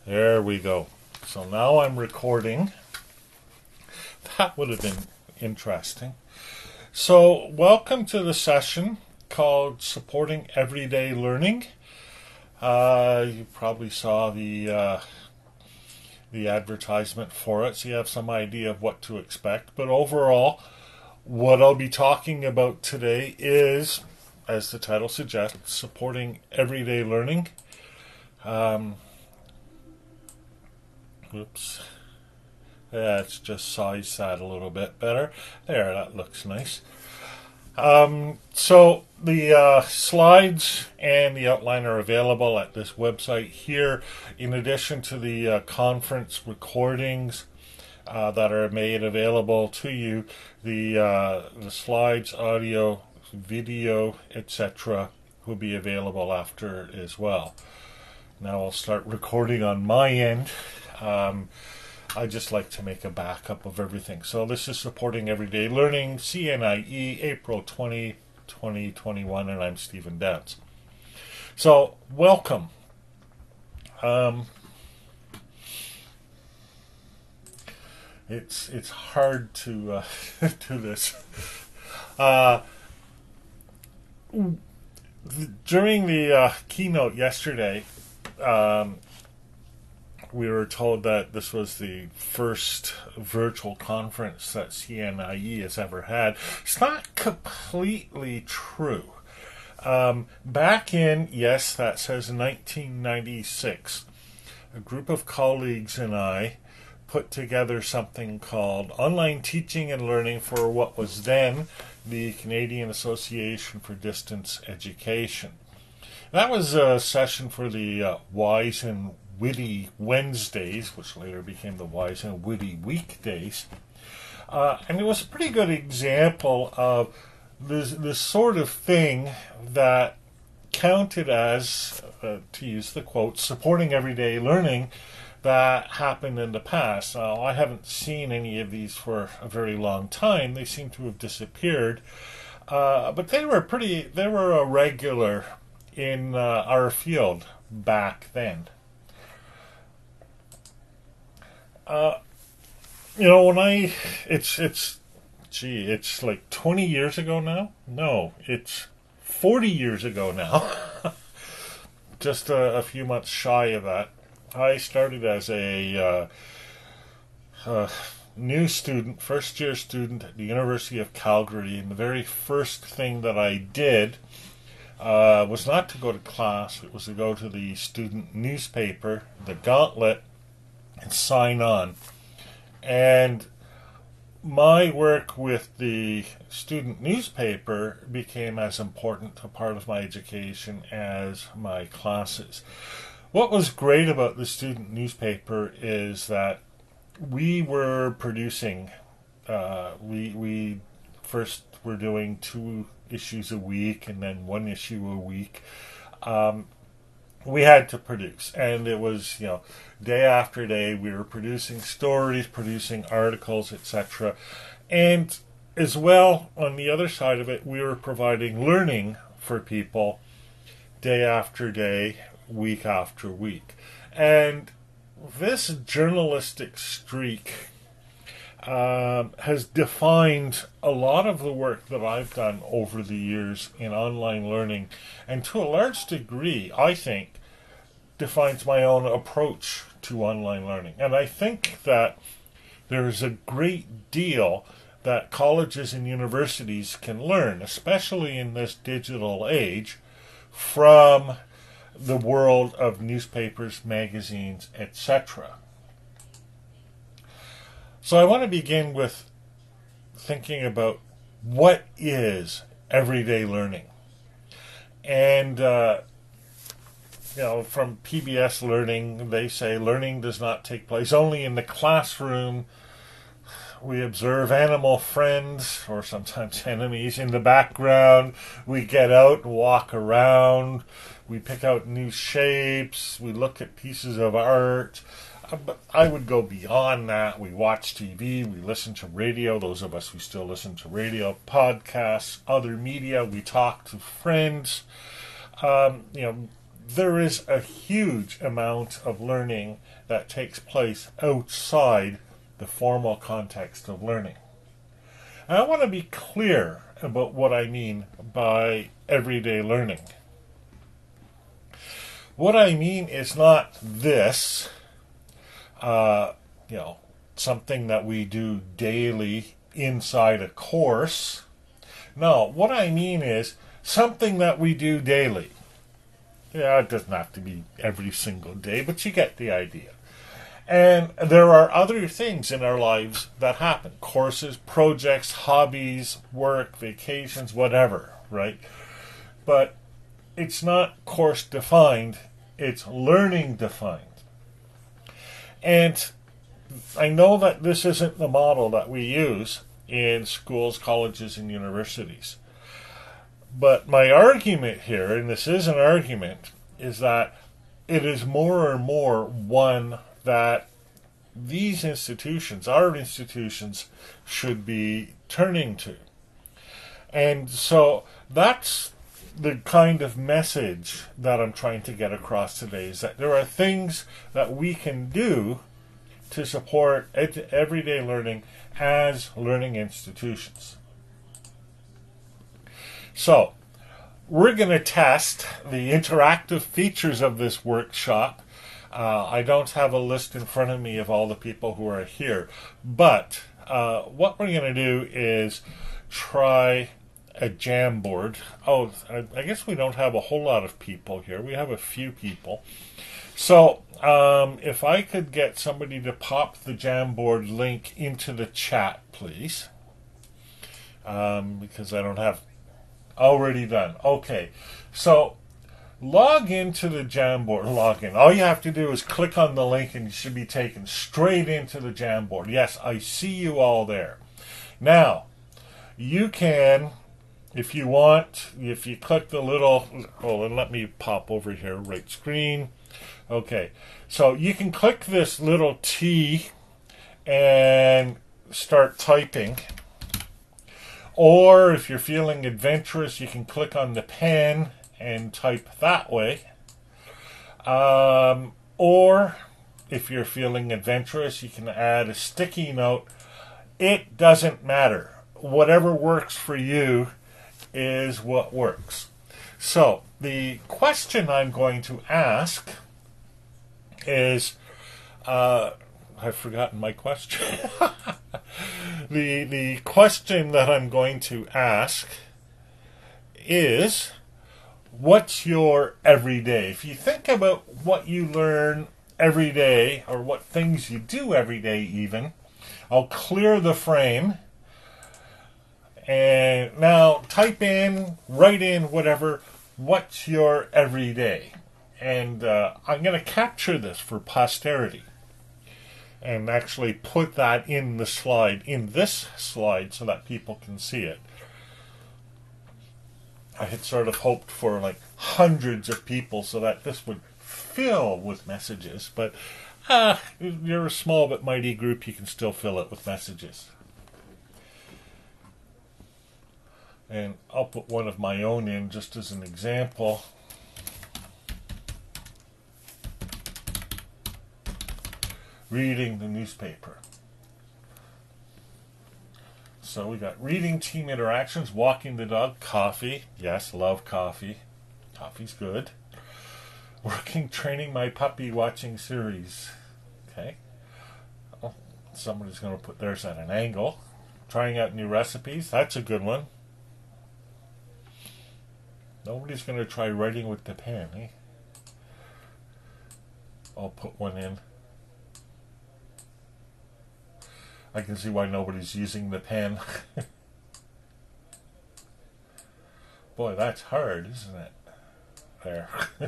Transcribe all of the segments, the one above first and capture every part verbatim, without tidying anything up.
There we go. So now I'm recording. That would have been interesting. So, welcome to the session called Supporting Everyday Learning. Uh, you probably saw the uh, the advertisement for it, so you have some idea of what to expect. But overall, what I'll be talking about today is, as the title suggests, supporting everyday learning. Um, Oops. Yeah, it's just size that a little bit better. There, that looks nice. Um, so the uh, slides and the outline are available at this website here, in addition to the uh, conference recordings uh, that are made available to you. The uh, the slides, audio, video, et cetera will be available after as well. Now I'll start recording on my end. Um, I just like to make a backup of everything. So this is Supporting Everyday Learning, C N I E, April twentieth, twenty twenty-one, and I'm Stephen Downs. So, welcome. Um, it's it's hard to uh, do this. Uh, during the uh, keynote yesterday, um, we were told that this was the first virtual conference that C N I E has ever had. It's not completely true. Um, back in, yes, that says nineteen ninety-six, a group of colleagues and I put together something called Online Teaching and Learning for what was then the Canadian Association for Distance Education. That was a session for the uh, Wise and Witty Wednesdays, which later became the Wise and Witty Weekdays. Uh, and it was a pretty good example of this, this sort of thing that counted as, uh, to use the quote, supporting everyday learning that happened in the past. Now, I haven't seen any of these for a very long time. They seem to have disappeared. Uh, but they were pretty, they were a regular in uh, our field back then. Uh, you know, when I, it's, it's, gee, it's like twenty years ago now? No, it's forty years ago now. Just a, a few months shy of that. I started as a uh, uh, new student, first year student at the University of Calgary, and the very first thing that I did uh, was not to go to class, it was to go to the student newspaper, the Gauntlet, and sign on. And my work with the student newspaper became as important a part of my education as my classes. What was great about the student newspaper is that we were producing, uh, we, we first were doing two issues a week and then one issue a week. Um, we had to produce, and it was, you know, day after day we were producing stories, producing articles, et cetera. And as well, on the other side of it, we were providing learning for people day after day, week after week. And this journalistic streak um, has defined a lot of the work that I've done over the years in online learning, and to a large degree, I think, defines my own approach to online learning. And I think that there's a great deal that colleges and universities can learn, especially in this digital age, from the world of newspapers, magazines, et cetera. So I want to begin with thinking about what is everyday learning. And, uh, you know, from P B S Learning, they say learning does not take place only in the classroom. We observe animal friends, or sometimes enemies, in the background. We get out and walk around. We pick out new shapes. We look at pieces of art. But I would go beyond that. We watch T V, we listen to radio, those of us who still listen to radio, podcasts, other media, we talk to friends. Um, you know, there is a huge amount of learning that takes place outside the formal context of learning. And I want to be clear about what I mean by everyday learning. What I mean is not this, uh, you know, something that we do daily inside a course. No, what I mean is something that we do daily. Yeah, it doesn't have to be every single day, but you get the idea. And there are other things in our lives that happen. Courses, projects, hobbies, work, vacations, whatever, right? But it's not course defined, it's learning defined. And I know that this isn't the model that we use in schools, colleges, and universities. But my argument here, and this is an argument, is that it is more and more one that these institutions, our institutions, should be turning to. And so that's the kind of message that I'm trying to get across today, is that there are things that we can do to support ed- everyday learning as learning institutions. So, we're going to test the interactive features of this workshop. Uh, I don't have a list in front of me of all the people who are here, but uh, what we're going to do is try a Jamboard. Oh, I, I guess we don't have a whole lot of people here. We have a few people. So, um, if I could get somebody to pop the Jamboard link into the chat, please. Um, because I don't have... Already done. Okay. So, log into the Jamboard. Log in. All you have to do is click on the link and you should be taken straight into the Jamboard. Yes, I see you all there. Now, you can, if you want, if you click the little... Oh, and let me pop over here. Right screen. Okay. So, you can click this little T and start typing. Or if you're feeling adventurous, you can click on the pen and type that way. Um, or if you're feeling adventurous, you can add a sticky note. It doesn't matter. Whatever works for you is what works. So the question I'm going to ask is, uh, I've forgotten my question. the the question that I'm going to ask is, what's your everyday? If you think about what you learn every day, or what things you do every day even, I'll clear the frame. And now type in, write in, whatever, what's your everyday? And uh, I'm going to capture this for posterity. And actually put that in the slide, in this slide, so that people can see it. I had sort of hoped for like hundreds of people so that this would fill with messages, but uh, you're a small but mighty group, you can still fill it with messages. And I'll put one of my own in just as an example. Reading the newspaper. So we got reading, team interactions, walking the dog, coffee. Yes, love coffee. Coffee's good. Working, training my puppy, watching series. Okay. Oh, somebody's going to put theirs at an angle. Trying out new recipes. That's a good one. Nobody's going to try writing with the pen, eh? I'll put one in. I can see why nobody's using the pen. Boy, that's hard, isn't it? There.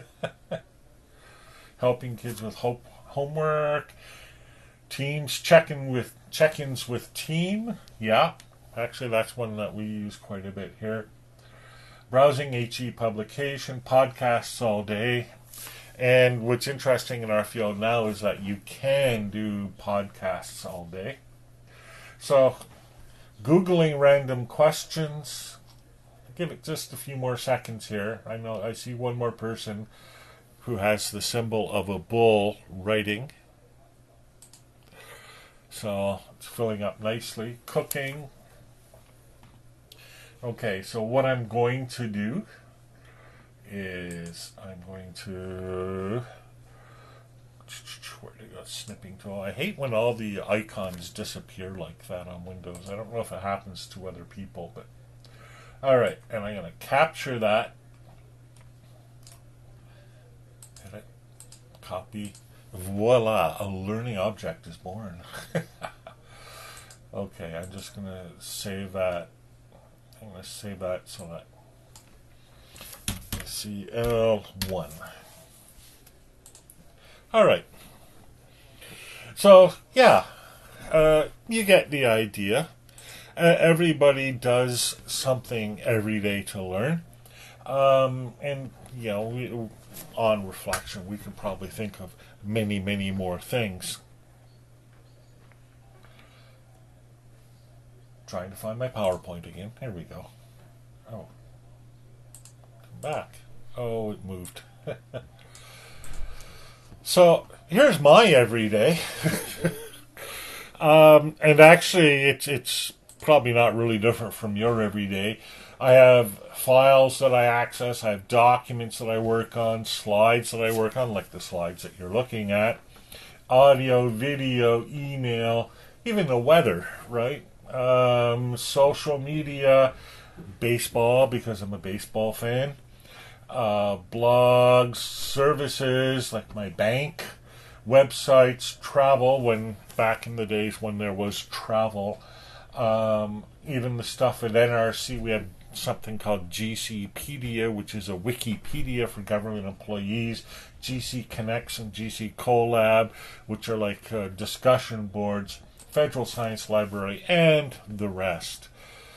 Helping kids with hope, homework. Teams checking with check-ins with team. Yeah, actually that's one that we use quite a bit here. Browsing H E publication, podcasts all day. And what's interesting in our field now is that you can do podcasts all day. So, Googling random questions. Give it just a few more seconds here. I know I see one more person who has the symbol of a bull riding. So it's filling up nicely. Cooking. Okay, so what I'm going to do is I'm going to, where did I go? Snipping tool. I hate when all the icons disappear like that on Windows. I don't know if it happens to other people, but all right. And I'm going to capture that. Edit. Copy. Voila! A learning object is born. Okay, I'm just going to save that. I'm going to save that so that C L one. Alright. So, yeah. Uh, you get the idea. Uh, everybody does something every day to learn. Um, and, you know, we, on reflection, we can probably think of many, many more things. Trying to find my PowerPoint again. There we go. Oh. Come back. Oh, it moved. So, here's my everyday. um, and actually, it's, it's probably not really different from your everyday. I have files that I access. I have documents that I work on. Slides that I work on, like the slides that you're looking at. Audio, video, email, even the weather, right? Um, social media, baseball, because I'm a baseball fan, uh, blogs, services like my bank, websites, travel, when back in the days when there was travel, um, even the stuff at N R C. We have something called GCpedia, which is a Wikipedia for government employees, G C Connects and G C Colab, which are like uh, discussion boards, Federal Science Library, and the rest.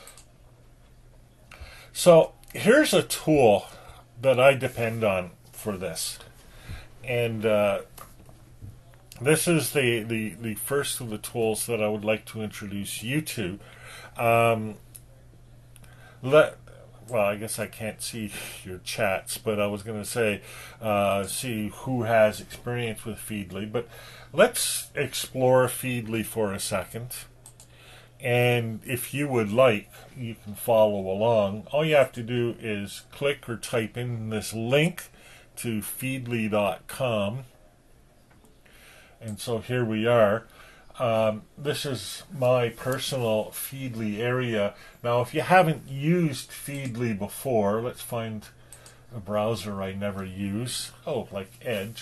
So here's a tool that I depend on for this. And uh, this is the, the, the first of the tools that I would like to introduce you to. Um, let Well, I guess I can't see your chats, but I was going to say, uh, see who has experience with Feedly. But let's explore Feedly for a second. And if you would like, you can follow along. All you have to do is click or type in this link to feedly dot com. And so here we are. Um, this is my personal Feedly area. Now, if you haven't used Feedly before, let's find a browser I never use. Oh, like Edge.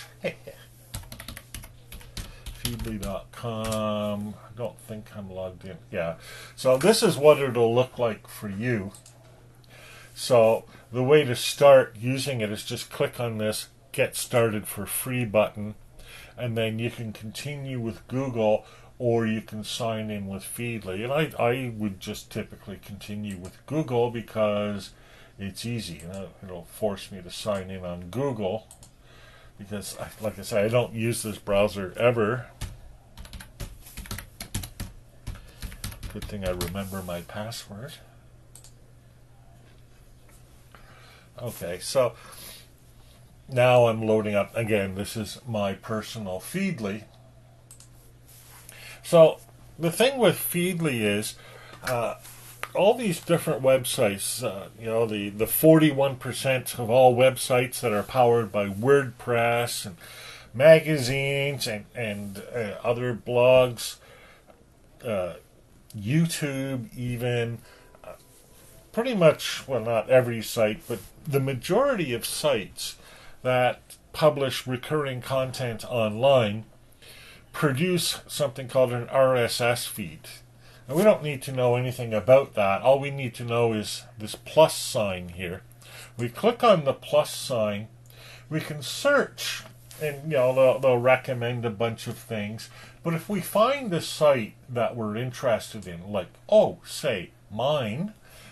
feedly dot com. I don't think I'm logged in. Yeah. So this is what it'll look like for you. So the way to start using it is just click on this Get Started for Free button, and then you can continue with Google, or you can sign in with Feedly. And I, I would just typically continue with Google because it's easy. You know, it'll force me to sign in on Google because, I, like I said, I don't use this browser ever. Good thing I remember my password. Okay, so now I'm loading up. Again, this is my personal Feedly. So the thing with Feedly is uh, all these different websites, uh, you know, the, the forty-one percent of all websites that are powered by WordPress and magazines and, and uh, other blogs, uh, YouTube even, uh, pretty much, well, not every site, but the majority of sites that publish recurring content online produce something called an R S S feed. Now, we don't need to know anything about that. All we need to know is this plus sign here. We click on the plus sign. We can search, and you know they'll, they'll recommend a bunch of things. But if we find the site that we're interested in, like, oh, say, mine,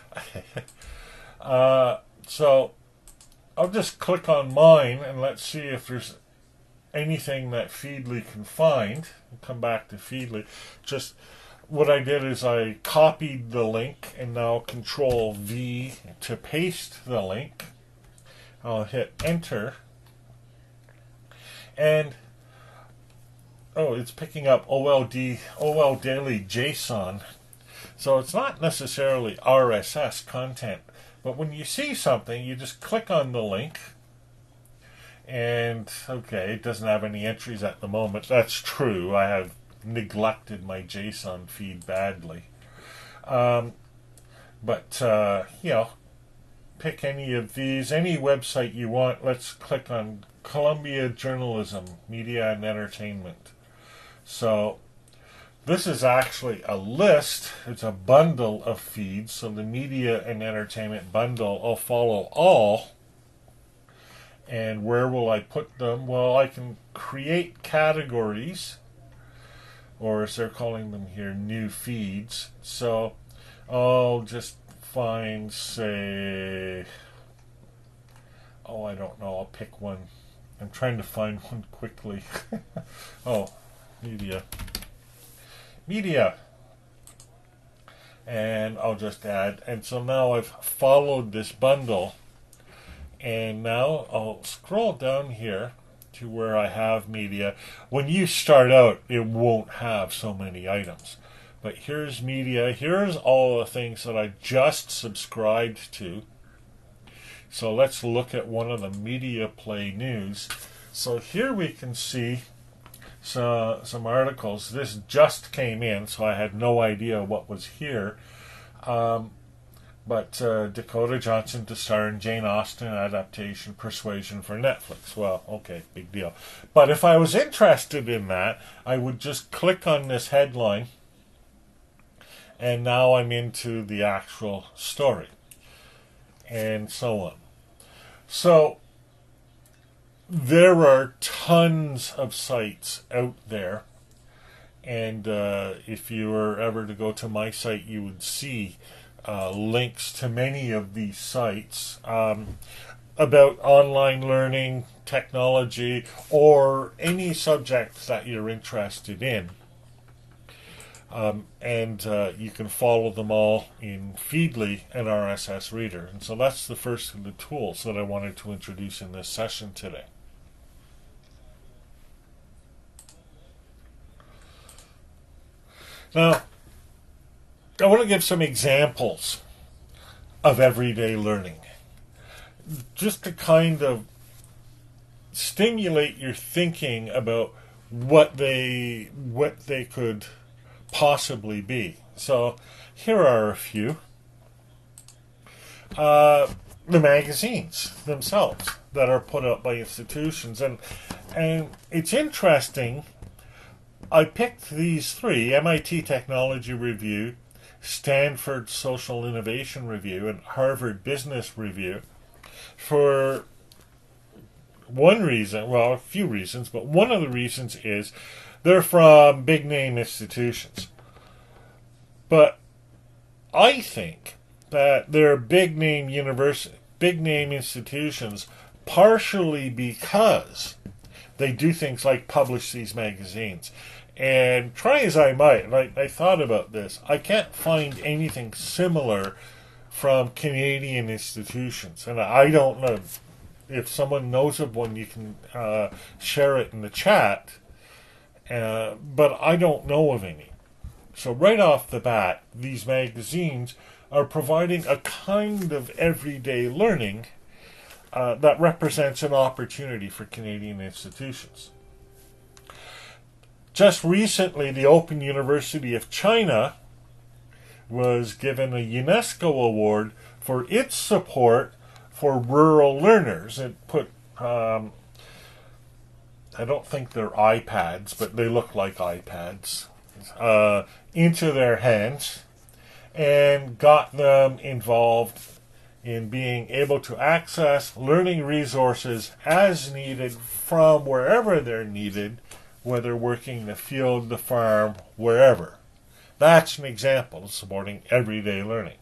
uh, so I'll just click on mine, and let's see if there's anything that Feedly can find. We'll come back to Feedly. Just what I did is I copied the link, and now Control V to paste the link. I'll hit enter. And oh, it's picking up O L D, O L Daily JSON. So it's not necessarily R S S content. But when you see something, you just click on the link. And, okay, it doesn't have any entries at the moment. That's true. I have neglected my JSON feed badly. Um, but, uh, you know, pick any of these, any website you want. Let's click on Columbia Journalism, Media and Entertainment. So this is actually a list. It's a bundle of feeds. So the Media and Entertainment bundle will follow all. And where will I put them? Well, I can create categories, or as they're calling them here, new feeds. So I'll just find, say, oh, I don't know, I'll pick one. I'm trying to find one quickly. oh, media. Media. And I'll just add. And so now I've followed this bundle. And now I'll scroll down here to where I have media. When you start out, it won't have so many items. But here's media. Here's all the things that I just subscribed to. So let's look at one of the Media Play news. So here we can see so, some articles. This just came in, so I had no idea what was here. Um, But uh, Dakota Johnson to star in Jane Austen adaptation Persuasion for Netflix. Well, okay, big deal. But if I was interested in that, I would just click on this headline, and now I'm into the actual story, and so on. So there are tons of sites out there, and uh, if you were ever to go to my site, you would see Uh, links to many of these sites um, about online learning, technology, or any subject that you're interested in. Um, and uh, you can follow them all in Feedly and R S S Reader. And so that's the first of the tools that I wanted to introduce in this session today. Now, I want to give some examples of everyday learning, just to kind of stimulate your thinking about what they what they could possibly be. So here are a few. Uh, the magazines themselves that are put out by institutions, and and it's interesting. I picked these three: M I T Technology Review, Stanford Social Innovation Review, and Harvard Business Review for one reason, well, a few reasons, but one of the reasons is they're from big-name institutions. But I think that they're big-name university, big-name institutions partially because they do things like publish these magazines. And try as I might, I, I thought about this, I can't find anything similar from Canadian institutions. And I don't know if someone knows of one, you can uh, share it in the chat. Uh, but I don't know of any. So right off the bat, these magazines are providing a kind of everyday learning uh, that represents an opportunity for Canadian institutions. Just recently, the Open University of China was given a UNESCO award for its support for rural learners. It put, um, I don't think they're iPads, but they look like iPads, uh, into their hands and got them involved in being able to access learning resources as needed from wherever they're needed, whether working in the field, the farm, wherever. That's an example of supporting everyday learning.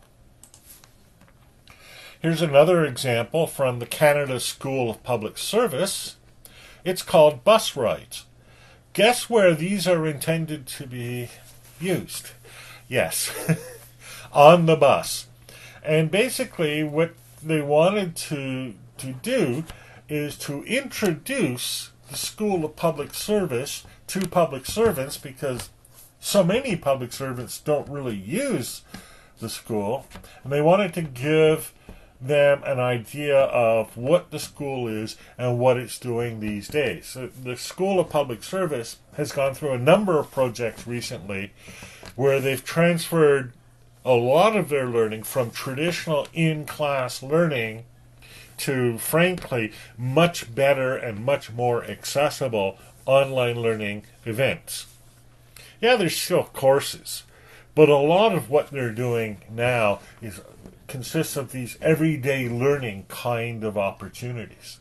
Here's another example from the Canada School of Public Service. It's called Bus Rides. Guess where these are intended to be used? Yes, on the bus. And basically what they wanted to, to do is to introduce the School of Public Service to public servants, because so many public servants don't really use the school, and they wanted to give them an idea of what the school is and what it's doing these days. So the School of Public Service has gone through a number of projects recently where they've transferred a lot of their learning from traditional in-class learning to, frankly, much better and much more accessible online learning events. Yeah, there's still courses, but a lot of what they're doing now is consists of these everyday learning kind of opportunities.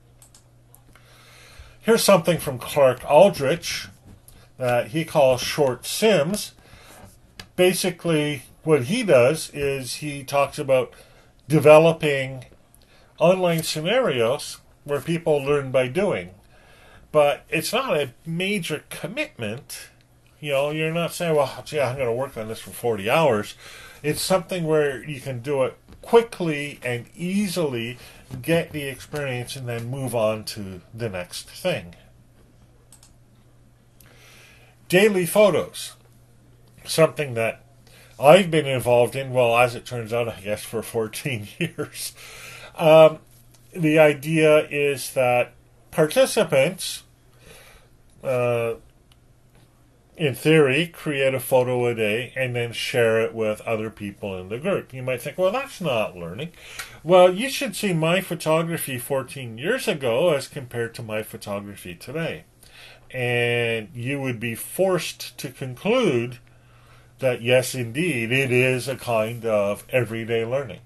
Here's something from Clark Aldrich that he calls short sims. Basically, what he does is he talks about developing online scenarios where people learn by doing. But it's not a major commitment. You know, you're not saying, well, gee, I'm going to work on this for forty hours. It's something where you can do it quickly and easily, get the experience, and then move on to the next thing. Daily photos. Something that I've been involved in, well, as it turns out, I guess, for fourteen years. Um, the idea is that participants, uh, in theory, create a photo a day and then share it with other people in the group. You might think, well, that's not learning. Well, you should see my photography fourteen years ago as compared to my photography today. And you would be forced to conclude that, yes, indeed, it is a kind of everyday learning.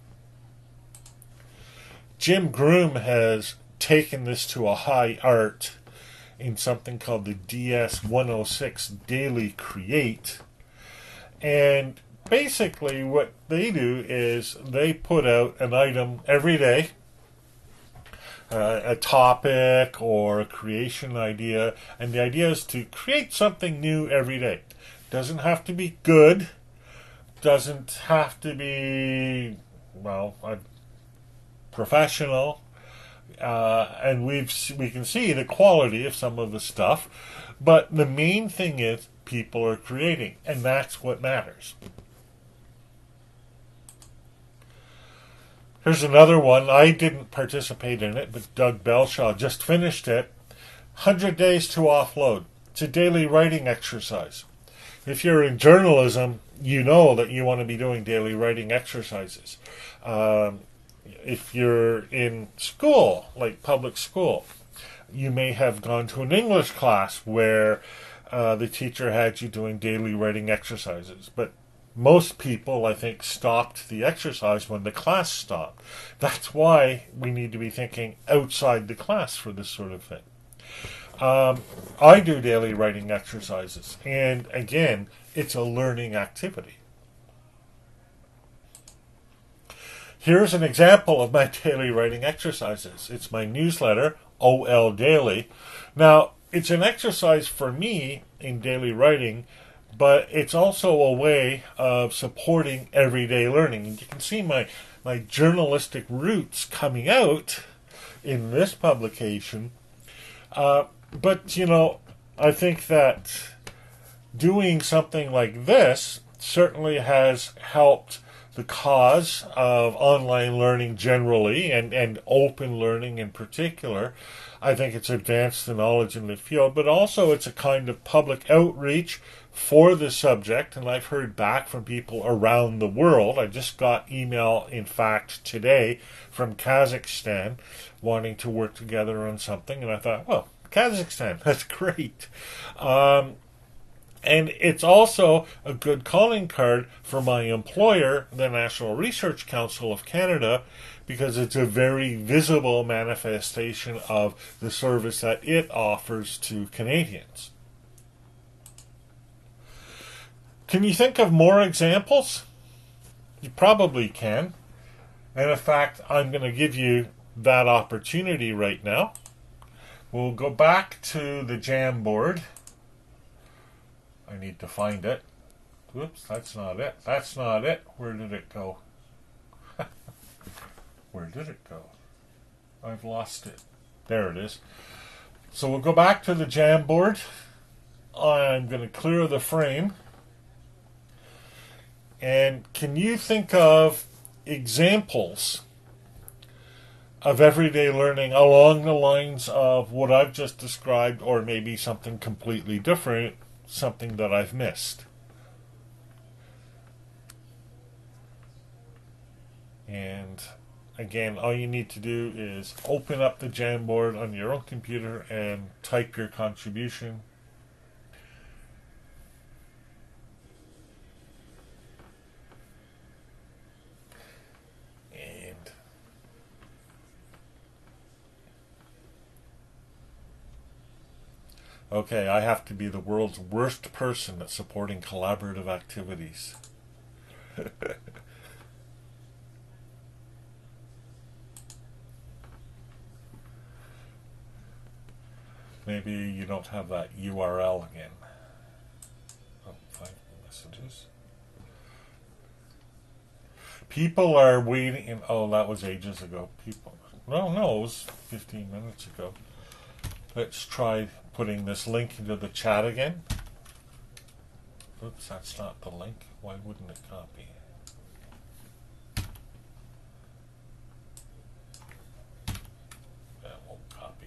Jim Groom has taken this to a high art in something called the D S one oh six Daily Create. And basically what they do is they put out an item every day, uh, a topic or a creation idea, and the idea is to create something new every day. Doesn't have to be good, doesn't have to be, well, a professional. Uh, and we've we can see the quality of some of the stuff, but the main thing is people are creating, and that's what matters. Here's another one. I didn't participate in it, but Doug Belshaw just finished it. one hundred days to Offload. It's a daily writing exercise. If you're in journalism, you know that you want to be doing daily writing exercises. Um, If you're in school, like public school, you may have gone to an English class where uh, the teacher had you doing daily writing exercises. But most people, I think, stopped the exercise when the class stopped. That's why we need to be thinking outside the class for this sort of thing. Um, I do daily writing exercises, and again, it's a learning activity. Here's an example of my daily writing exercises. It's my newsletter, O L Daily. Now, it's an exercise for me in daily writing, but it's also a way of supporting everyday learning. And you can see my, my journalistic roots coming out in this publication. Uh, but, you know, I think that doing something like this certainly has helped the cause of online learning generally, and, and open learning in particular. I think it's advanced the knowledge in the field, but also it's a kind of public outreach for the subject, and I've heard back from people around the world. I just got email, in fact, today from Kazakhstan wanting to work together on something, and I thought, well, Kazakhstan, that's great. Um, And it's also a good calling card for my employer, the National Research Council of Canada, because it's a very visible manifestation of the service that it offers to Canadians. Can you think of more examples? You probably can. And in fact, I'm going to give you that opportunity right now. We'll go back to the Jamboard. I need to find it. Whoops, that's not it. That's not it. Where did it go? Where did it go? I've lost it. There it is. So we'll go back to the Jamboard. I'm going to clear the frame. And can you think of examples of everyday learning along the lines of what I've just described, or maybe something completely different, something that I've missed? And again, all you need to do is open up the Jamboard on your own computer and type your contribution. And okay, I have to be the world's worst person at supporting collaborative activities. Maybe you don't have that U R L again. Oh, find messages. People are waiting. In, oh, that was ages ago. People. No, no, it was fifteen minutes ago. Let's try putting this link into the chat again. Oops, that's not the link. Why wouldn't it copy? That won't copy.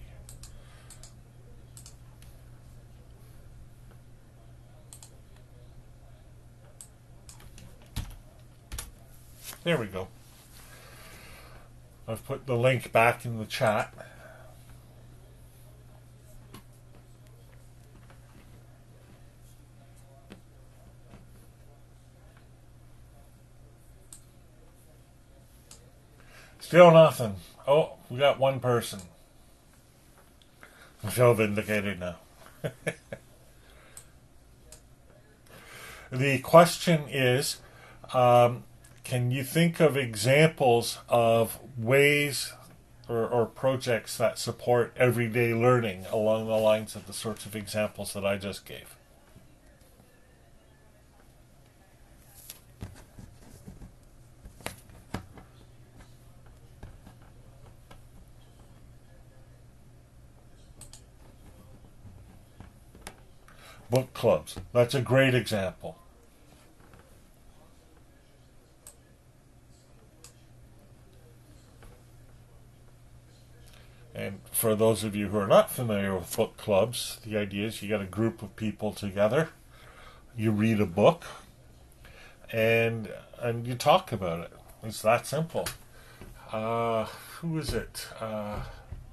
There we go. I've put the link back in the chat. Still nothing. Oh, we got one person. I feel vindicated now. The question is, um, can you think of examples of ways or, or projects that support everyday learning along the lines of the sorts of examples that I just gave? Book clubs. That's a great example. And for those of you who are not familiar with book clubs, the idea is you get a group of people together, you read a book, and and you talk about it. It's that simple. Uh, who is it? Uh,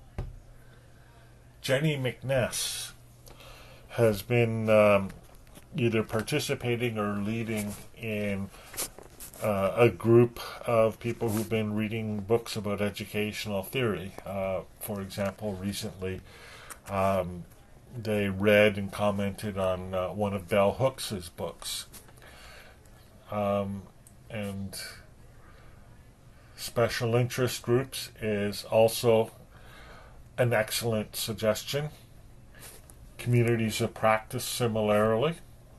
Jenny McNess has been um, either participating or leading in uh, a group of people who've been reading books about educational theory. Uh, for example, recently um, they read and commented on uh, one of Bell Hooks's books. Um, and special interest groups is also an excellent suggestion. Communities of practice similarly.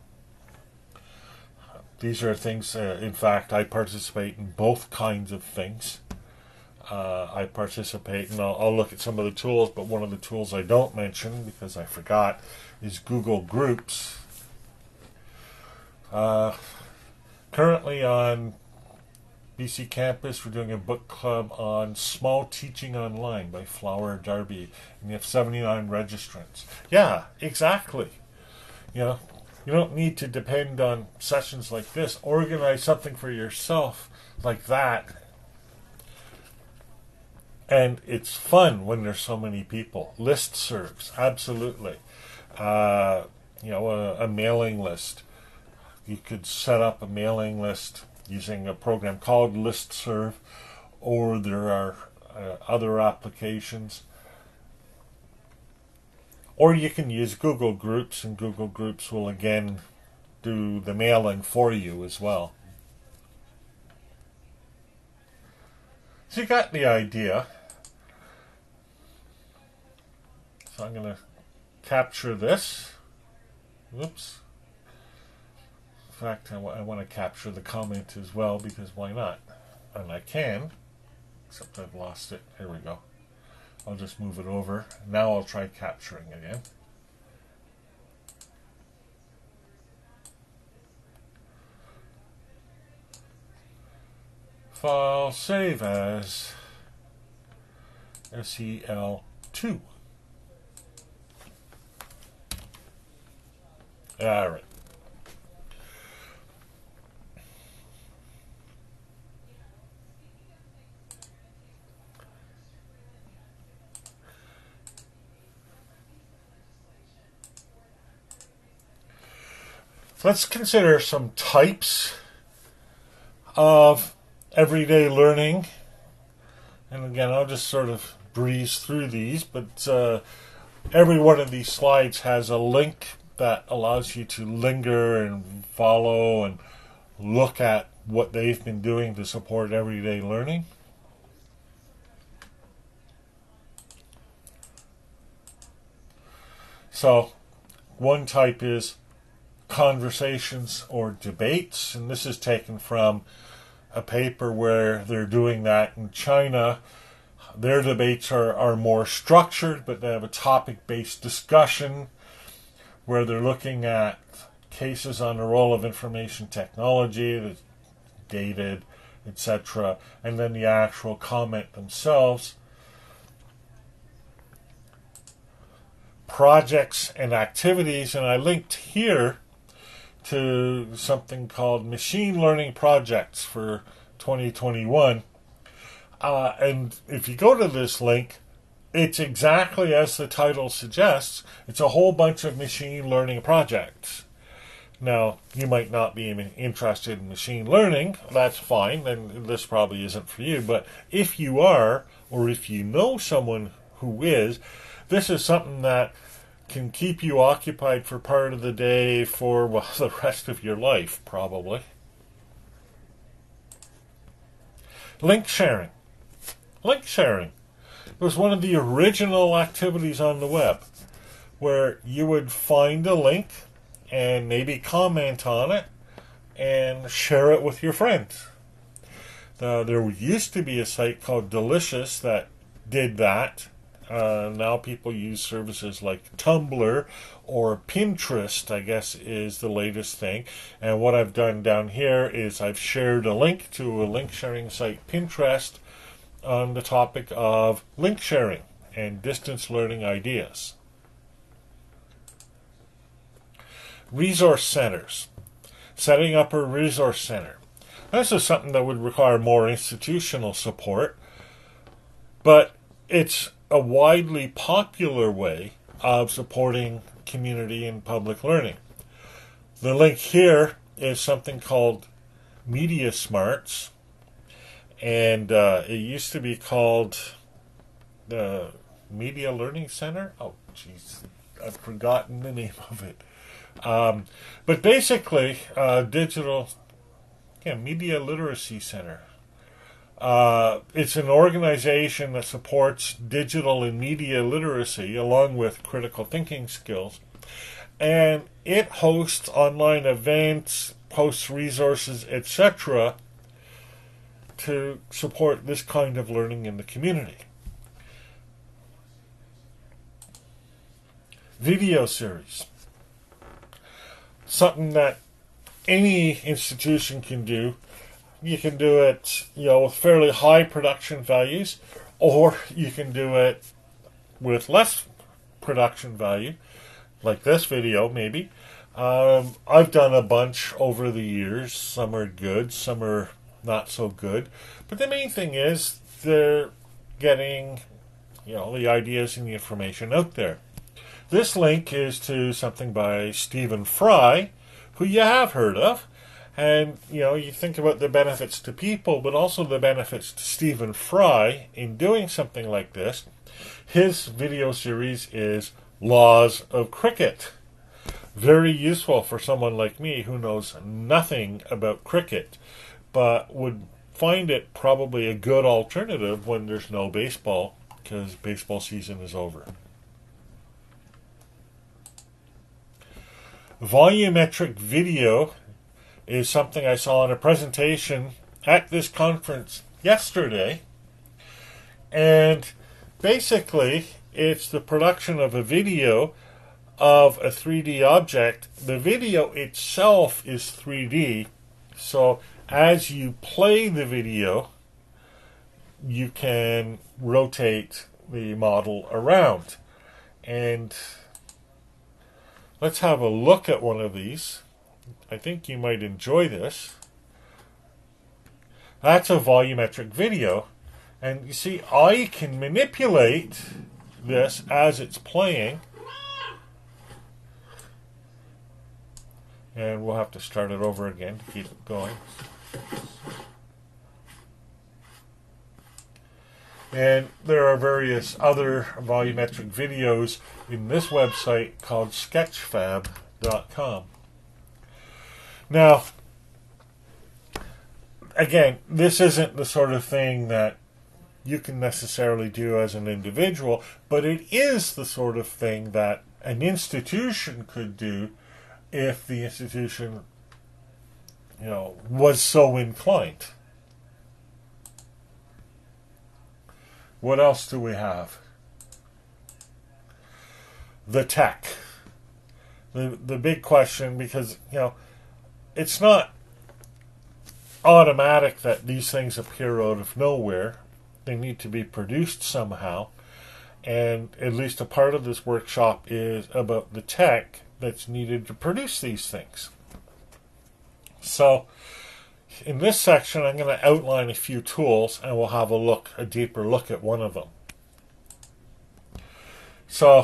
These are things, uh, in fact, I participate in both kinds of things. Uh, I participate, and I'll, I'll look at some of the tools, but one of the tools I don't mention, because I forgot, is Google Groups. Uh, currently on B C Campus, we're doing a book club on Small Teaching Online by Flower Darby, and you have seventy-nine registrants. Yeah, exactly. You know, you don't need to depend on sessions like this. Organize something for yourself like that. And it's fun when there's so many people. Listservs, absolutely. Uh, you know, a, a mailing list. You could set up a mailing list using a program called Listserv, or there are uh, other applications. Or you can use Google Groups, and Google Groups will again do the mailing for you as well. So you got the idea. So I'm going to capture this. Whoops. In fact, I, w- I want to capture the comment as well, because why not? And I can, except I've lost it. Here we go. I'll just move it over. Now I'll try capturing again. File, save as S E L two. All right. Let's consider some types of everyday learning. And again, I'll just sort of breeze through these, but uh, every one of these slides has a link that allows you to linger and follow and look at what they've been doing to support everyday learning. So, one type is conversations or debates, and this is taken from a paper where they're doing that in China. Their debates are, are more structured, but they have a topic-based discussion where they're looking at cases on the role of information technology, that's dated, et cetera, and then the actual comment themselves. Projects and activities, and I linked here to something called Machine Learning Projects for twenty twenty-one. Uh, and if you go to this link, it's exactly as the title suggests. It's a whole bunch of machine learning projects. Now, you might not be interested in machine learning. That's fine, then this probably isn't for you. But if you are, or if you know someone who is, this is something that can keep you occupied for part of the day for, well, the rest of your life, probably. Link sharing. Link sharing was one of the original activities on the web, where you would find a link and maybe comment on it and share it with your friends. Now, there used to be a site called Delicious that did that. Uh, now people use services like Tumblr or Pinterest, I guess, is the latest thing. And what I've done down here is I've shared a link to a link sharing site, Pinterest, on the topic of link sharing and distance learning ideas. Resource centers. Setting up a resource center. This is something that would require more institutional support, but it's a widely popular way of supporting community and public learning. The link here is something called Media Smarts, and uh, it used to be called the Media Learning Center. Oh, jeez, I've forgotten the name of it. Um, but basically, uh, digital, yeah, Media Literacy Center. Uh, it's an organization that supports digital and media literacy along with critical thinking skills. And it hosts online events, posts resources, et cetera to support this kind of learning in the community. Video series. Something that any institution can do. You can do it, you know, with fairly high production values, or you can do it with less production value, like this video, maybe. Um, I've done a bunch over the years. Some are good, some are not so good. But the main thing is they're getting, you know, the ideas and the information out there. This link is to something by Stephen Fry, who you have heard of. And, you know, you think about the benefits to people, but also the benefits to Stephen Fry in doing something like this. His video series is Laws of Cricket. Very useful for someone like me who knows nothing about cricket, but would find it probably a good alternative when there's no baseball, because baseball season is over. Volumetric video is something I saw in a presentation at this conference yesterday. And basically, it's the production of a video of a three D object. The video itself is three D, so as you play the video, you can rotate the model around. And let's have a look at one of these. I think you might enjoy this. That's a volumetric video. And you see, I can manipulate this as it's playing. And we'll have to start it over again to keep it going. And there are various other volumetric videos in this website called sketchfab dot com. Now, again, this isn't the sort of thing that you can necessarily do as an individual, but it is the sort of thing that an institution could do if the institution, you know, was so inclined. What else do we have? The tech. The the big question, because, you know, it's not automatic that these things appear out of nowhere. They need to be produced somehow. And at least a part of this workshop is about the tech that's needed to produce these things. So, in this section, I'm going to outline a few tools, and we'll have a look, a deeper look at one of them. So,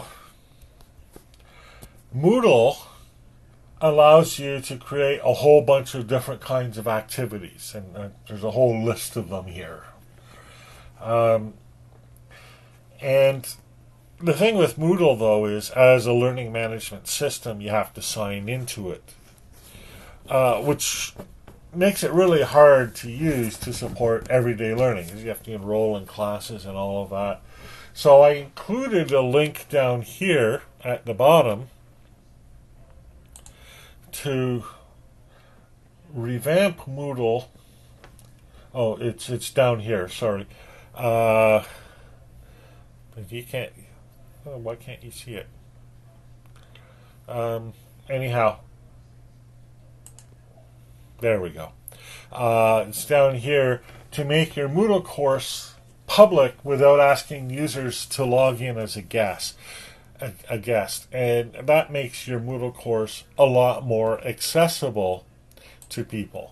Moodle allows you to create a whole bunch of different kinds of activities, and uh, there's a whole list of them here. Um, and the thing with Moodle, though, is as a learning management system, you have to sign into it, uh, which makes it really hard to use to support everyday learning, because you have to enroll in classes and all of that. So I included a link down here at the bottom to revamp Moodle. Oh, it's it's down here. Sorry, uh, but you can't. Oh, why can't you see it? Um, anyhow. There we go. Uh, it's down here to make your Moodle course public without asking users to log in as a guest. A, a guest. And that makes your Moodle course a lot more accessible to people.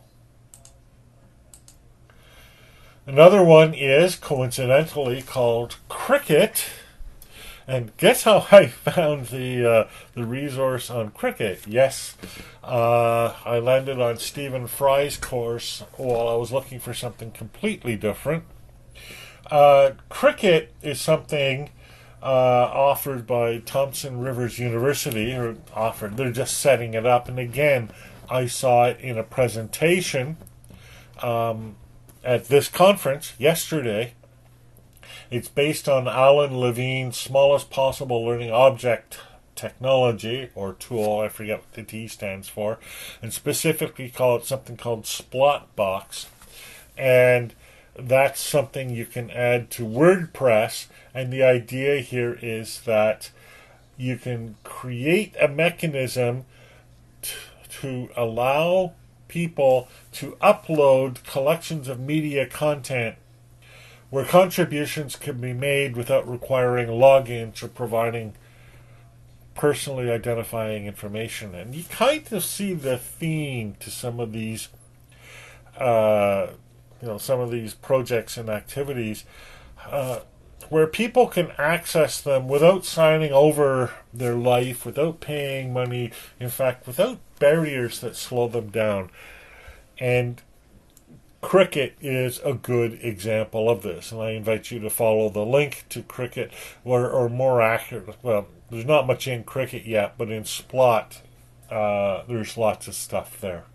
Another one is, coincidentally, called Cricut. And guess how I found the uh, the resource on Cricut? Yes, uh, I landed on Stephen Fry's course while I was looking for something completely different. Uh, Cricut is something uh, offered by Thompson Rivers University, or offered, they're just setting it up. And again, I saw it in a presentation um, at this conference yesterday. It's based on Alan Levine's smallest possible learning object technology, or tool, I forget what the T stands for, and specifically call it something called Splotbox. And that's something you can add to WordPress, and the idea here is that you can create a mechanism t- to allow people to upload collections of media content where contributions can be made without requiring logins or providing personally identifying information. And you kind of see the theme to some of these, uh, you know, some of these projects and activities, uh, where people can access them without signing over their life, without paying money, in fact, without barriers that slow them down. And Cricut is a good example of this, and I invite you to follow the link to Cricut, or, or more accurate, well, there's not much in Cricut yet, but in Splot, uh, there's lots of stuff there.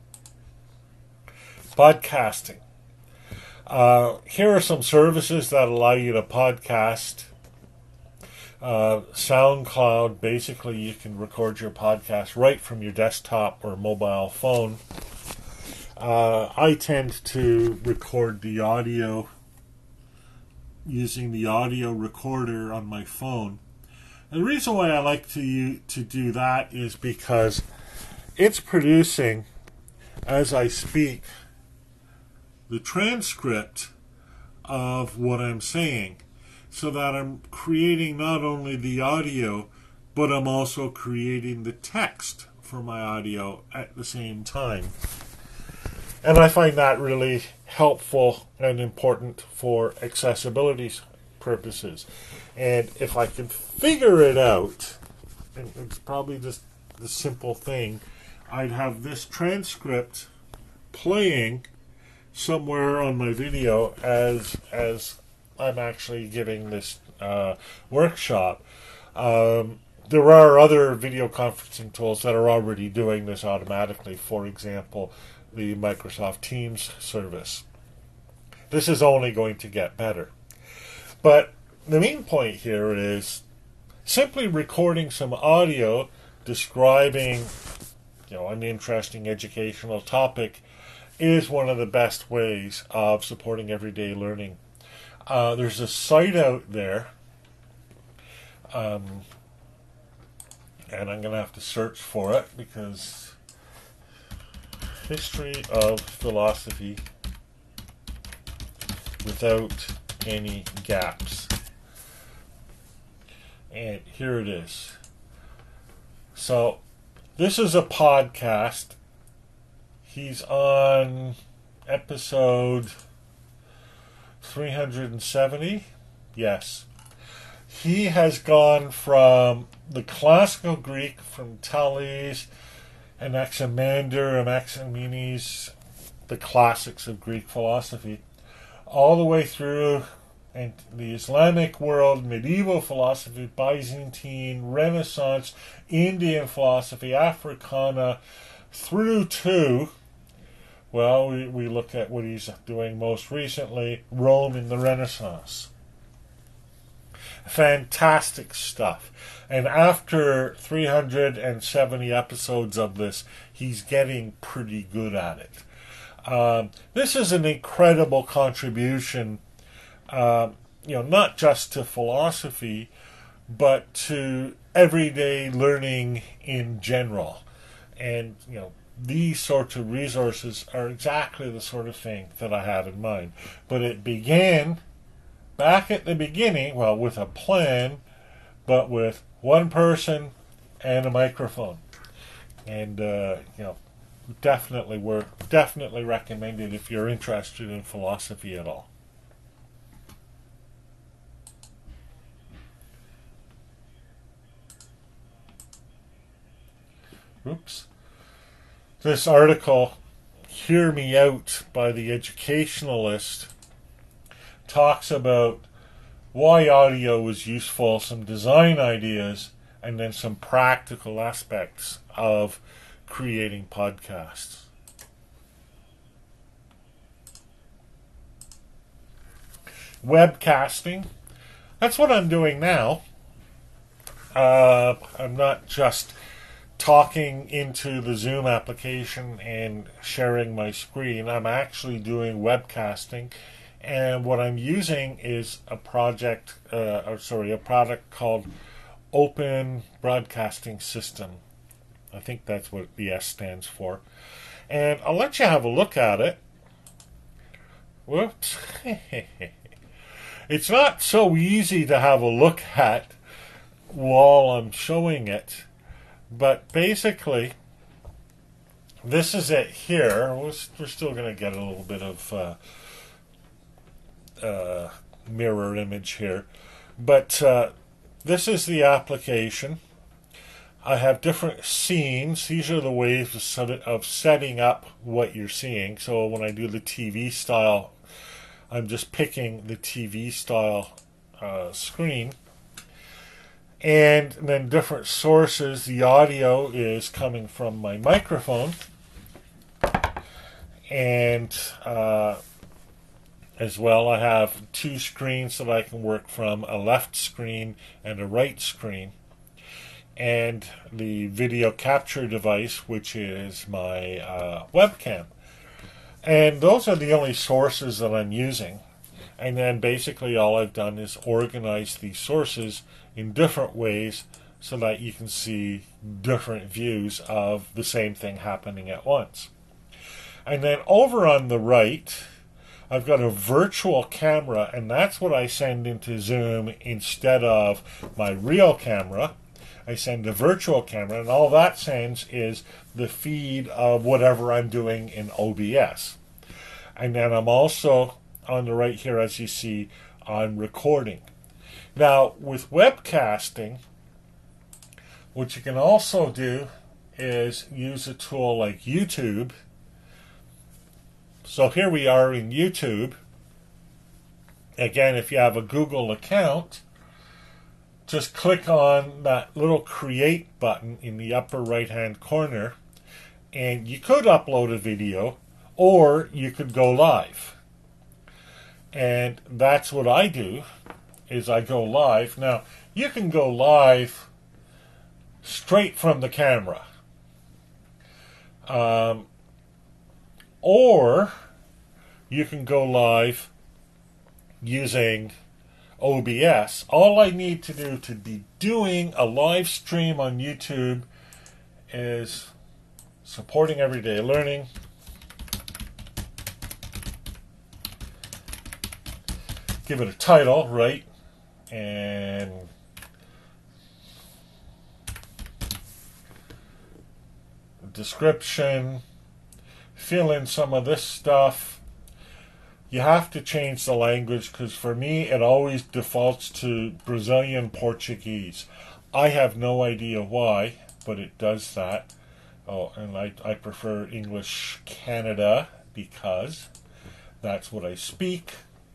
Podcasting. Uh, here are some services that allow you to podcast. Uh, SoundCloud, basically you can record your podcast right from your desktop or mobile phone. Uh, I tend to record the audio using the audio recorder on my phone. And the reason why I like to to do that is because it's producing, as I speak, the transcript of what I'm saying, so that I'm creating not only the audio, but I'm also creating the text for my audio at the same time. And I find that really helpful and important for accessibility purposes. And if I can figure it out, and it's probably just the simple thing, I'd have this transcript playing somewhere on my video as as I'm actually giving this uh, workshop. Um, there are other video conferencing tools that are already doing this automatically. For example, the Microsoft Teams service. This is only going to get better. But the main point here is simply recording some audio describing, you know, an interesting educational topic is one of the best ways of supporting everyday learning. Uh, there's a site out there, um, and I'm going to have to search for it because History of Philosophy without any gaps. And here it is. So, this is a podcast. He's on episode three hundred seventy. Yes. He has gone from the classical Greek, from Thales, Anaximander, Anaximenes, the classics of Greek philosophy, all the way through and the Islamic world, medieval philosophy, Byzantine, Renaissance, Indian philosophy, Africana, through to, well, we, we look at what he's doing most recently, Rome in the Renaissance. Fantastic stuff. And after three hundred seventy episodes of this, he's getting pretty good at it. Um, this is an incredible contribution, uh, you know, not just to philosophy, but to everyday learning in general. And, you know, these sorts of resources are exactly the sort of thing that I have in mind. But it began back at the beginning, well, with a plan, but with one person and a microphone. And, uh, you know, definitely work, definitely recommended if you're interested in philosophy at all. Oops. This article, Hear Me Out by The Educationalist, talks about why audio is useful, some design ideas, and then some practical aspects of creating podcasts. Webcasting. That's what I'm doing now. Uh, I'm not just talking into the Zoom application and sharing my screen. I'm actually doing webcasting. And what I'm using is a project, uh, or sorry, a product called Open Broadcasting System. I think that's what the S stands for. And I'll let you have a look at it. Whoops. It's not so easy to have a look at while I'm showing it. But basically, this is it here. We're still going to get a little bit of Uh, Uh, mirror image here, but uh, this is the application. I have different scenes. These are the ways of, set it, of setting up what you're seeing. So when I do the T V style, I'm just picking the T V style uh, screen, and then different sources. The audio is coming from my microphone, and uh, as well, I have two screens that I can work from, a left screen and a right screen, and the video capture device, which is my uh, webcam. And those are the only sources that I'm using. And then basically all I've done is organize these sources in different ways so that you can see different views of the same thing happening at once. And then over on the right, I've got a virtual camera, and that's what I send into Zoom instead of my real camera. I send a virtual camera, and all that sends is the feed of whatever I'm doing in O B S. And then I'm also on the right here, as you see, I'm recording. Now, with webcasting, what you can also do is use a tool like YouTube. So here we are in YouTube. Again, if you have a Google account, just click on that little create button in the upper right hand corner, and you could upload a video or you could go live. And that's what I do, is I go live. Now, you can go live straight from the camera. Um, or you can go live using O B S. All I need to do to be doing a live stream on YouTube is supporting everyday learning. Give it a title, right? And description. Fill in some of this stuff. You have to change the language because for me it always defaults to Brazilian Portuguese. I have no idea why, but it does that. Oh, and I, I prefer English Canada because that's what I speak.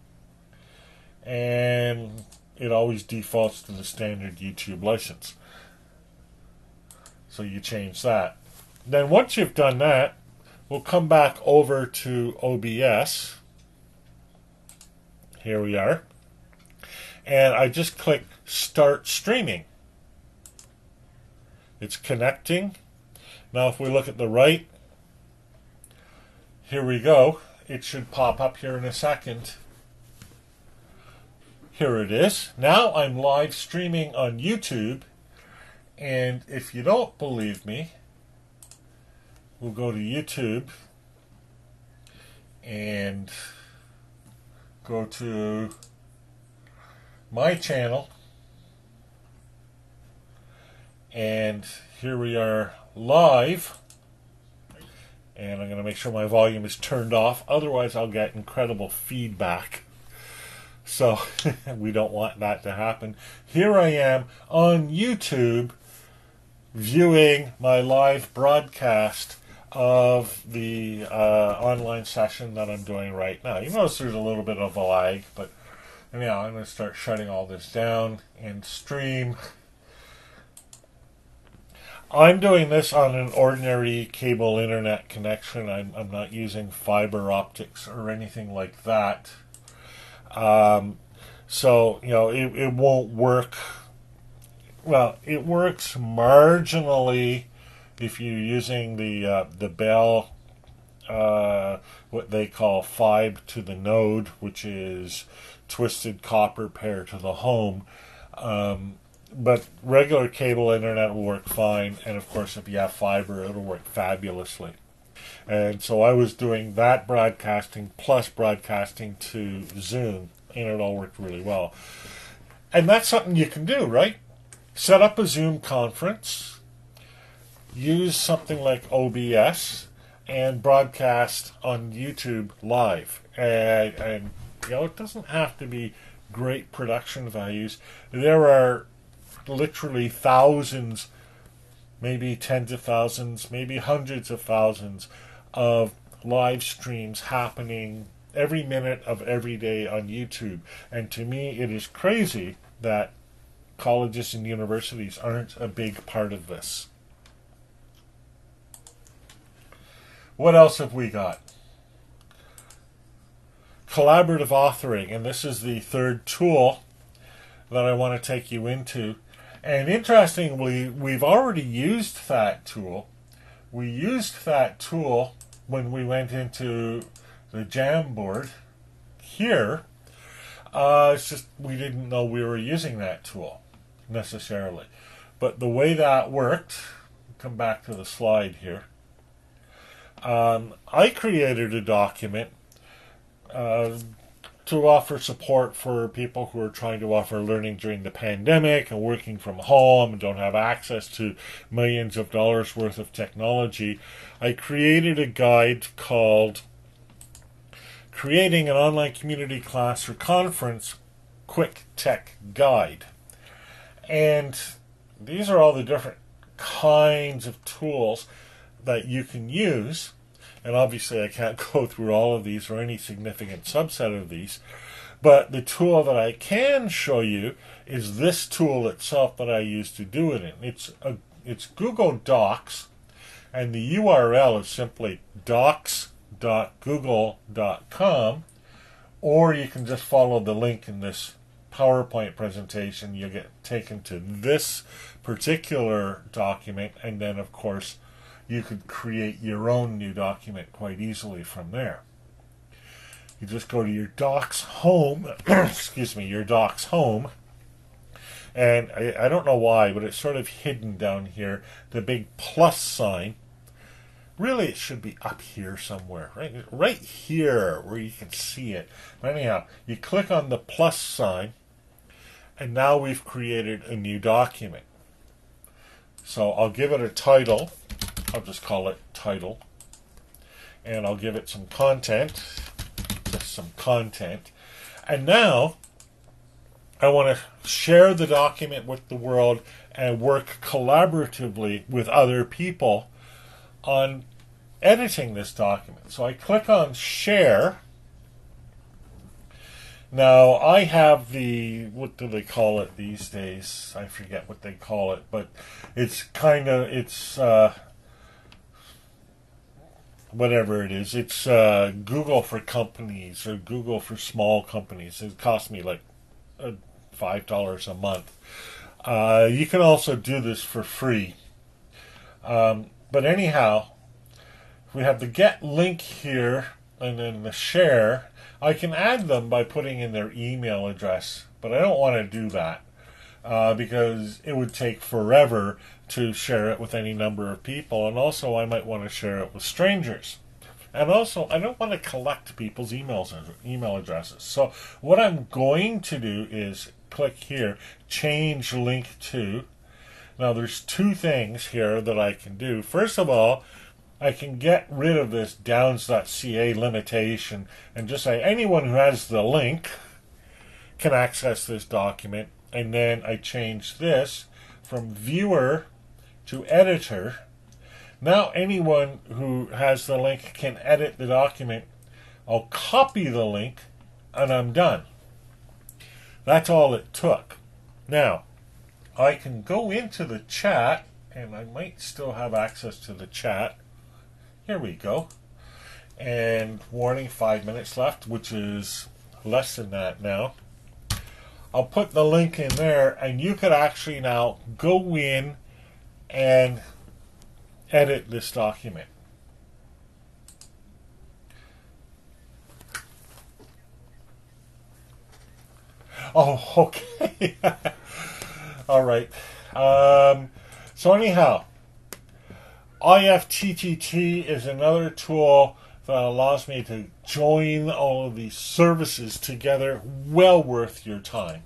And it always defaults to the standard YouTube license. So you change that. Then once you've done that, we'll come back over to O B S. Here we are. And I just click Start Streaming. It's connecting. Now if we look at the right, here we go. It should pop up here in a second. Here it is. Now I'm live streaming on YouTube, and if you don't believe me, we'll go to YouTube and go to my channel, and here we are live, and I'm going to make sure my volume is turned off, otherwise I'll get incredible feedback. So we don't want that to happen. Here I am on YouTube viewing my live broadcast of the uh, online session that I'm doing right now. You notice there's a little bit of a lag, but anyhow, I'm going to start shutting all this down and stream. I'm doing this on an ordinary cable internet connection. I'm, I'm not using fiber optics or anything like that. Um, so, you know, it, it won't work. Well, it works marginally if you're using the uh, the Bell, uh, what they call fibe to the node, which is twisted copper pair to the home. Um, but regular cable internet will work fine, and of course, if you have fiber, it'll work fabulously. And so I was doing that broadcasting plus broadcasting to Zoom, and it all worked really well. And that's something you can do, right? Set up a Zoom conference, use something like O B S, and broadcast on YouTube live. And, and you know, it doesn't have to be great production values. There are literally thousands, maybe tens of thousands, maybe hundreds of thousands of live streams happening every minute of every day on YouTube. And to me, it is crazy that colleges and universities aren't a big part of this. What else have we got? Collaborative authoring, and this is the third tool that I want to take you into. And interestingly, we've already used that tool. We used that tool when we went into the Jamboard here, Uh, it's just we didn't know we were using that tool necessarily. But the way that worked, come back to the slide here. Um, I created a document uh, to offer support for people who are trying to offer learning during the pandemic and working from home and don't have access to millions of dollars worth of technology. I created a guide called Creating an Online Community Class or Conference Quick Tech Guide. And these are all the different kinds of tools that you can use. And obviously I can't go through all of these or any significant subset of these. But the tool that I can show you is this tool itself that I use to do it in. It's a, it's Google Docs, and the U R L is simply docs dot google dot com, or you can just follow the link in this PowerPoint presentation. You'll get taken to this particular document, and then of course you could create your own new document quite easily from there. You just go to your Docs home, excuse me, your Docs home, and I, I don't know why, but it's sort of hidden down here, the big plus sign. Really, it should be up here somewhere, right? Right here where you can see it. But anyhow, you click on the plus sign, and now we've created a new document. So I'll give it a title. I'll just call it title. And I'll give it some content. Just some content. And now I want to share the document with the world and work collaboratively with other people on editing this document. So I click on share. Now I have the, what do they call it these days? I forget what they call it, but it's kind of, it's uh, whatever it is. It's uh, Google for companies or Google for small companies. It cost me like uh, five dollars a month. Uh, you can also do this for free. Um, but anyhow, we have the get link here and then the share. I can add them by putting in their email address, but I don't want to do that uh, because it would take forever to share it with any number of people, and also I might want to share it with strangers. And also, I don't want to collect people's emails email addresses. So what I'm going to do is click here, change link to. Now there's two things here that I can do. First of all, I can get rid of this downs dot c a limitation and just say anyone who has the link can access this document. And then I change this from viewer to editor. Now anyone who has the link can edit the document. I'll copy the link and I'm done. That's all it took. Now, I can go into the chat, and I might still have access to the chat. Here we go. And warning, five minutes left, which is less than that now. I'll put the link in there, and you could actually now go in and edit this document. Oh, okay. All right. Um, so anyhow, I F T T T is another tool that allows me to join all of these services together. Well worth your time.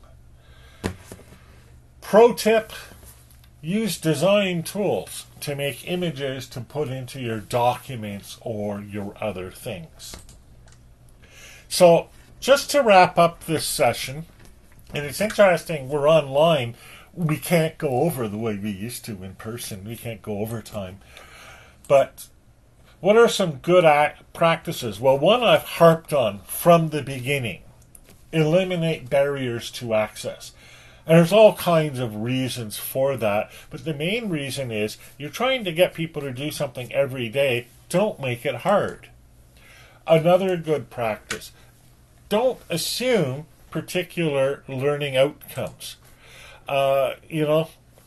Pro tip, use design tools to make images to put into your documents or your other things. So just to wrap up this session, and it's interesting, we're online, we can't go over the way we used to in person. We can't go over time. But what are some good practices? Well, one I've harped on from the beginning. Eliminate barriers to access. And there's all kinds of reasons for that, but the main reason is you're trying to get people to do something every day. Don't make it hard. Another good practice. Don't assume particular learning outcomes. Uh, you know,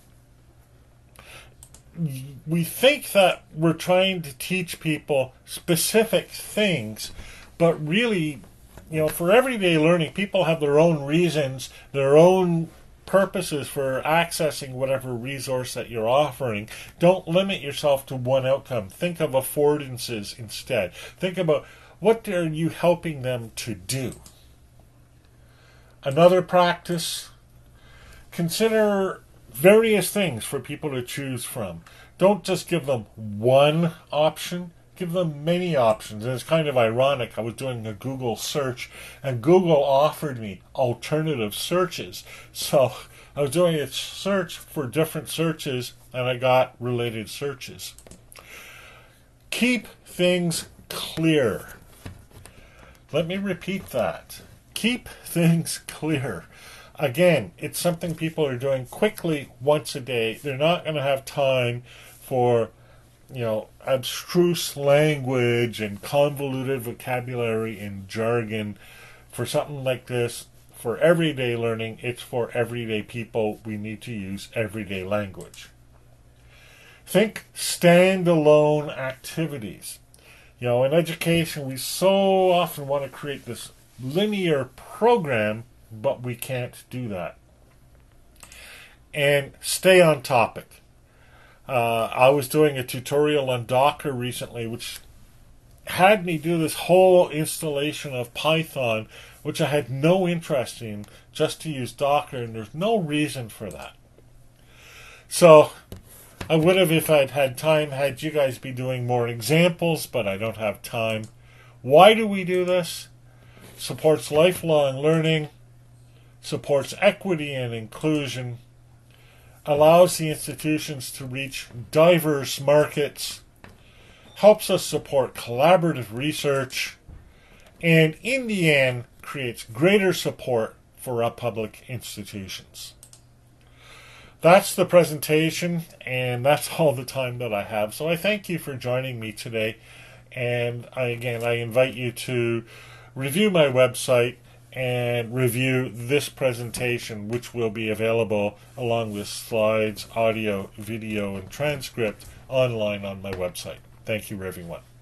we think that we're trying to teach people specific things, but really you know, for everyday learning, people have their own reasons, their own purposes for accessing whatever resource that you're offering. Don't limit yourself to one outcome. Think of affordances instead. Think about what are you helping them to do. Another practice, consider various things for people to choose from. Don't just give them one option. Give them many options. And it's kind of ironic. I was doing a Google search, and Google offered me alternative searches. So I was doing a search for different searches, and I got related searches. Keep things clear. Let me repeat that. Keep things clear. Again, it's something people are doing quickly once a day. They're not going to have time for, you know, abstruse language and convoluted vocabulary and jargon for something like this. For everyday learning, it's for everyday people. We need to use everyday language. Think standalone activities. You know, in education, we so often want to create this linear program, but we can't do that. And stay on topic. Uh, I was doing a tutorial on Docker recently, which had me do this whole installation of Python, which I had no interest in, just to use Docker, and there's no reason for that. So I would have, if I'd had time, had you guys be doing more examples, but I don't have time. Why do we do this? Supports lifelong learning, supports equity and inclusion, allows the institutions to reach diverse markets, helps us support collaborative research, and in the end creates greater support for our public institutions. That's the presentation, and that's all the time that I have. So I thank you for joining me today, and I, again, I invite you to review my website and review this presentation, which will be available along with slides, audio, video, and transcript online on my website. Thank you, everyone.